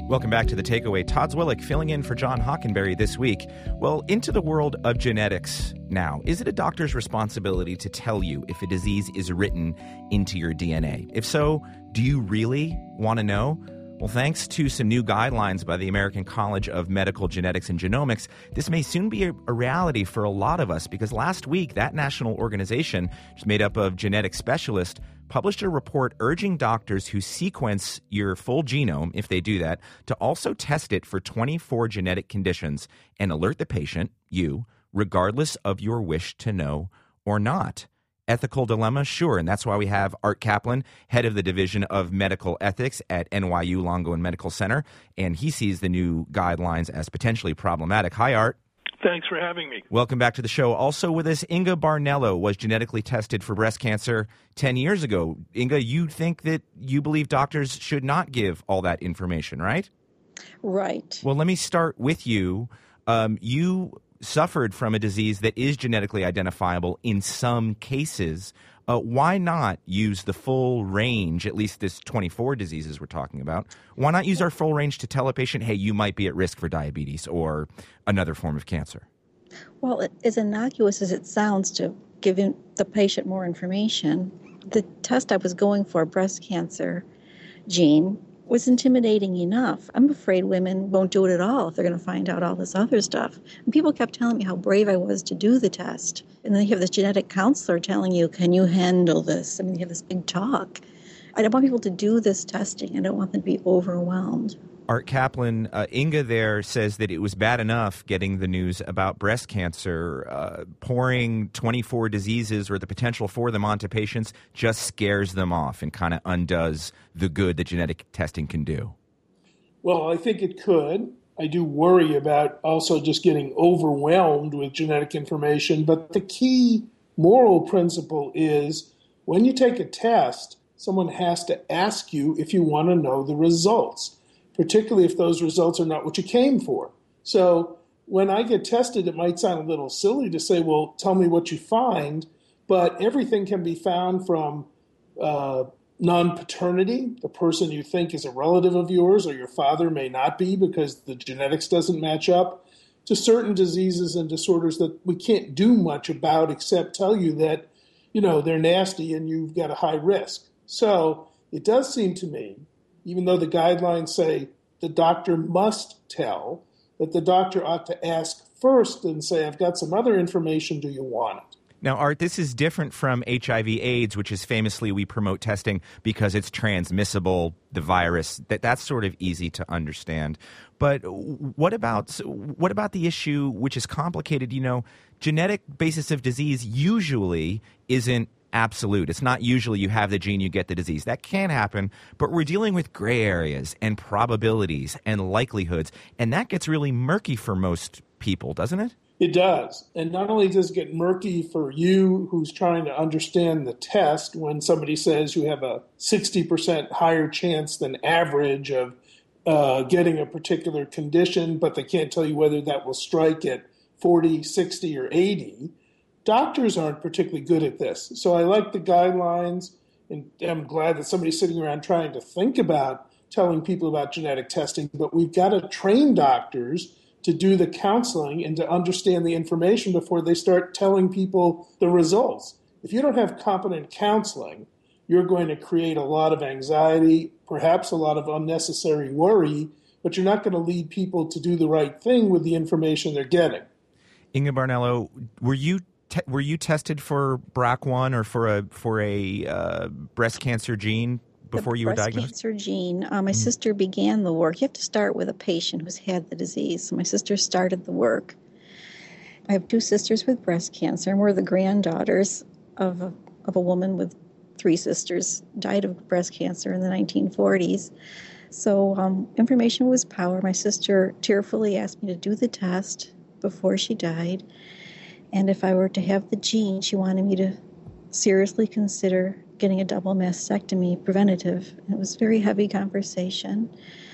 Welcome back to The Takeaway. Todd Zwillich filling in for John Hockenberry this week. Well, into the world of genetics now. Is it a doctor's responsibility to tell you if a disease is written into your DNA? If so, do you really want to know? Well, thanks to some new guidelines by the American College of Medical Genetics and Genomics, this may soon be a reality for a lot of us, because last week that national organization, which is made up of genetic specialists, published a report urging doctors who sequence your full genome, if they do that, to also test it for 24 genetic conditions and alert the patient, you, regardless of your wish to know or not. Ethical dilemma? Sure, and that's why we have Art Kaplan, head of the Division of Medical Ethics at NYU Langone Medical Center, and he sees the new guidelines as potentially problematic. Hi, Art. Thanks for having me. Welcome back to the show. Also with us, Inga Barnello was genetically tested for breast cancer 10 years ago. Inga, you believe doctors should not give all that information, right? Right. Well, let me start with you. You suffered from a disease that is genetically identifiable in some cases. Why not use the full range, at least this 24 diseases we're talking about? Why not use our full range to tell a patient, hey, you might be at risk for diabetes or another form of cancer? Well, as innocuous as it sounds to give the patient more information, the test I was going for, breast cancer gene, was intimidating enough. I'm afraid women won't do it at all if they're going to find out all this other stuff. And people kept telling me how brave I was to do the test. And then you have this genetic counselor telling you, can you handle this? I mean, you have this big talk. I don't want people to do this testing. I don't want them to be overwhelmed. Art Kaplan, Inga there says that it was bad enough getting the news about breast cancer. Pouring 24 diseases or the potential for them onto patients just scares them off and kind of undoes the good that genetic testing can do. Well, I think it could. I do worry about also just getting overwhelmed with genetic information. But the key moral principle is when you take a test, someone has to ask you if you want to know the results, particularly if those results are not what you came for. So when I get tested, it might sound a little silly to say, well, tell me what you find, but everything can be found from non-paternity, the person you think is a relative of yours or your father may not be because the genetics doesn't match up, to certain diseases and disorders that we can't do much about except tell you that, they're nasty and you've got a high risk. So it does seem to me, even though the guidelines say the doctor must tell, that the doctor ought to ask first and say, I've got some other information, do you want it? Now, Art, this is different from HIV/AIDS, which is famously we promote testing because it's transmissible, the virus. That's sort of easy to understand. But what about the issue, which is complicated? Genetic basis of disease usually isn't absolute. It's not usually you have the gene, you get the disease. That can happen, but we're dealing with gray areas and probabilities and likelihoods, and that gets really murky for most people, doesn't it? It does. And not only does it get murky for you who's trying to understand the test when somebody says you have a 60% higher chance than average of getting a particular condition, but they can't tell you whether that will strike at 40, 60, or 80. Doctors aren't particularly good at this. So I like the guidelines, and I'm glad that somebody's sitting around trying to think about telling people about genetic testing, but we've got to train doctors to do the counseling and to understand the information before they start telling people the results. If you don't have competent counseling, you're going to create a lot of anxiety, perhaps a lot of unnecessary worry, but you're not going to lead people to do the right thing with the information they're getting. Inga Barnello, were you tested for BRCA1 or for a breast cancer gene before you were diagnosed? Breast cancer gene. My sister began the work. You have to start with a patient who's had the disease. So my sister started the work. I have two sisters with breast cancer, and we're the granddaughters of a woman with three sisters, died of breast cancer in the 1940s. So information was power. My sister tearfully asked me to do the test before she died. And if I were to have the gene, she wanted me to seriously consider getting a double mastectomy preventative. And it was a very heavy conversation.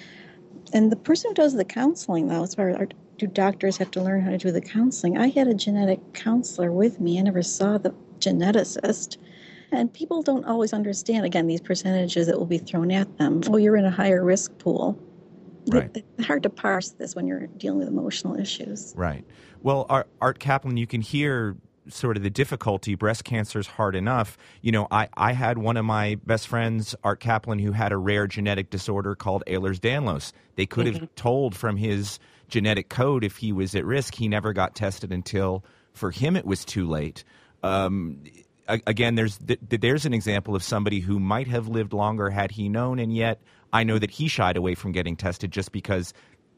And the person who does the counseling, though, as far as do doctors have to learn how to do the counseling, I had a genetic counselor with me. I never saw the geneticist. And people don't always understand, again, these percentages that will be thrown at them. Oh, you're in a higher risk pool. Right. It's hard to parse this when you're dealing with emotional issues. Right. Well, Art Kaplan, you can hear sort of the difficulty. Breast cancer is hard enough. I had one of my best friends, Art Kaplan, who had a rare genetic disorder called Ehlers-Danlos. They could have told from his genetic code if he was at risk. He never got tested until, for him, it was too late. Again, there's an example of somebody who might have lived longer had he known, and yet I know that he shied away from getting tested just because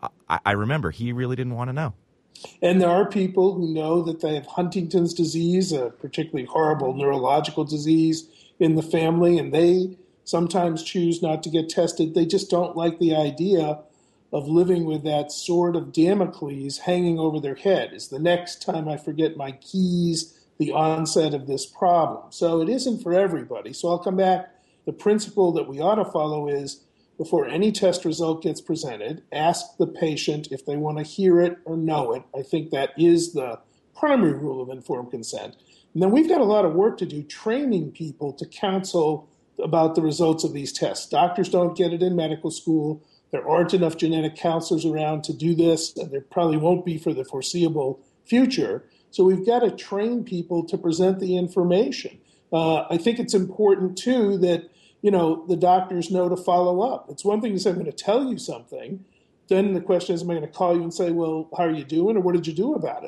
I remember he really didn't want to know. And there are people who know that they have Huntington's disease, a particularly horrible neurological disease in the family, and they sometimes choose not to get tested. They just don't like the idea of living with that sword of Damocles hanging over their head. Is the next time I forget my keys the onset of this problem? So it isn't for everybody. So I'll come back. The principle that we ought to follow is, before any test result gets presented, ask the patient if they want to hear it or know it. I think that is the primary rule of informed consent. And then we've got a lot of work to do training people to counsel about the results of these tests. Doctors don't get it in medical school. There aren't enough genetic counselors around to do this, and there probably won't be for the foreseeable future. So we've got to train people to present the information. I think it's important, too, that the doctors know to follow up. It's one thing to say, I'm going to tell you something. Then the question is, am I going to call you and say, well, how are you doing, or what did you do about it?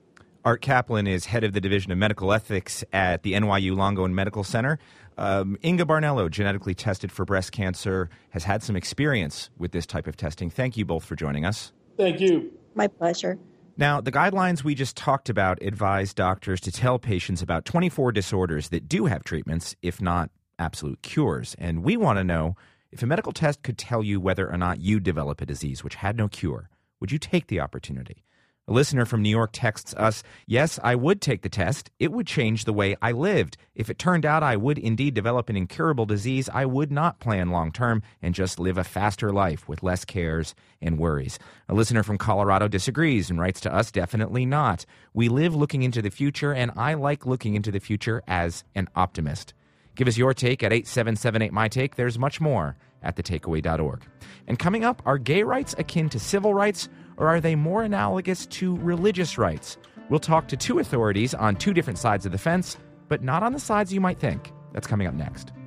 Art Kaplan is head of the Division of Medical Ethics at the NYU Langone Medical Center. Inga Barnello, genetically tested for breast cancer, has had some experience with this type of testing. Thank you both for joining us. Thank you. My pleasure. Now, the guidelines we just talked about advise doctors to tell patients about 24 disorders that do have treatments, if not absolute cures. And we want to know, if a medical test could tell you whether or not you develop a disease which had no cure, would you take the opportunity? A listener from New York texts us, yes, I would take the test. It would change the way I lived. If it turned out I would indeed develop an incurable disease, I would not plan long term and just live a faster life with less cares and worries. A listener from Colorado disagrees and writes to us, definitely not. We live looking into the future, and I like looking into the future as an optimist. Give us your take at 877-8MY-TAKE. There's much more at thetakeaway.org. And coming up, are gay rights akin to civil rights, or are they more analogous to religious rights? We'll talk to two authorities on two different sides of the fence, but not on the sides you might think. That's coming up next.